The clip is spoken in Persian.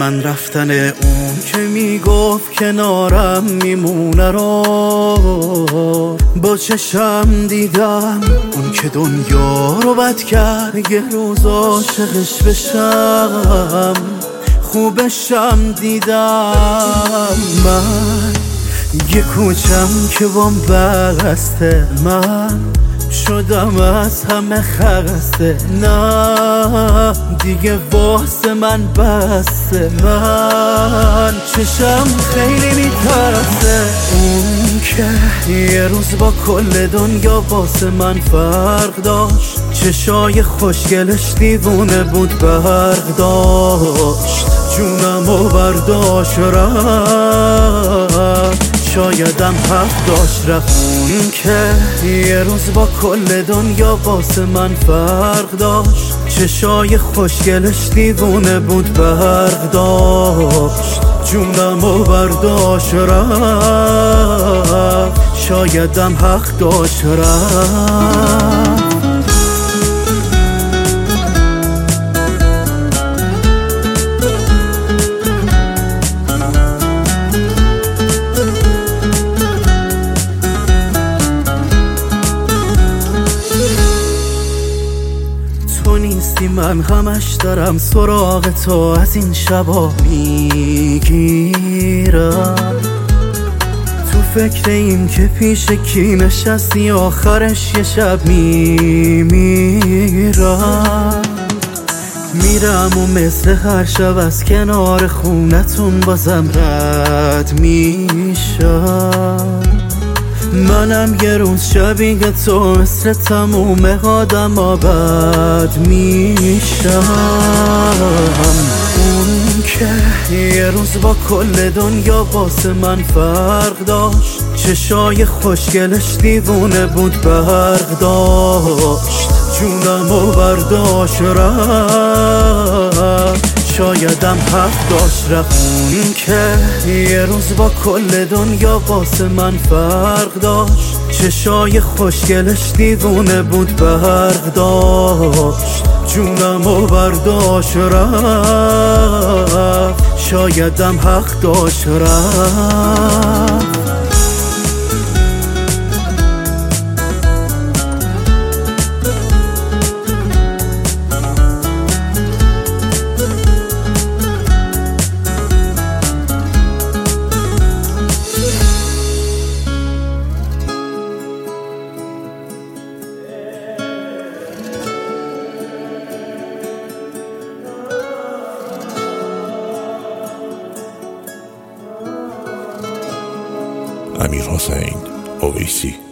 من رفتن اون که میگفت کنارم میمونه رو با چشم دیدم، اون که دنیا رو بد کرد یه روز عاشقش بشم، خوبشم دیدم. من یه کوچم که بام بسته، من شدم از همه خسته، نه دیگه واسه من بسته، من چشم خیلی میترسه. اون که یه روز با کل دنیا واسه من فرق داشت، چشای خوشگلش دیوونه بود برق داشت، جونمو برداشت رفت، شایدم حق داشت رفت. اون که یه روز با کل دنیا واسه من فرق داشت، چشای خوشگلش دیوونه بود برق داشت، جونمو برداشت رفت، شایدم حق داشت رفت. تو نیستی من همش دارم سراغ تو، از این شبا میگیرم، تو فکر این که پیش کی نشستی آخرش یه شب میمیرم. میرم و مثل هر شب از کنار خونتون بازم رد میشم، منم یه روز شبیه تو مثل تموم آدم بد میشم. اون که یه روز با کل دنیا واسه من فرق داشت، چشای خوشگلش دیوونه بود برق داشت، جونمو برداشت رفت، شایدم حق داشت رفت. اون که یه روز با کل دنیا واسه من فرق داشت، چشای خوشگلش دیوونه بود برق داشت، جونمو برداشت رفت، شایدم حق داشت رفت. امیر حسین اویسی.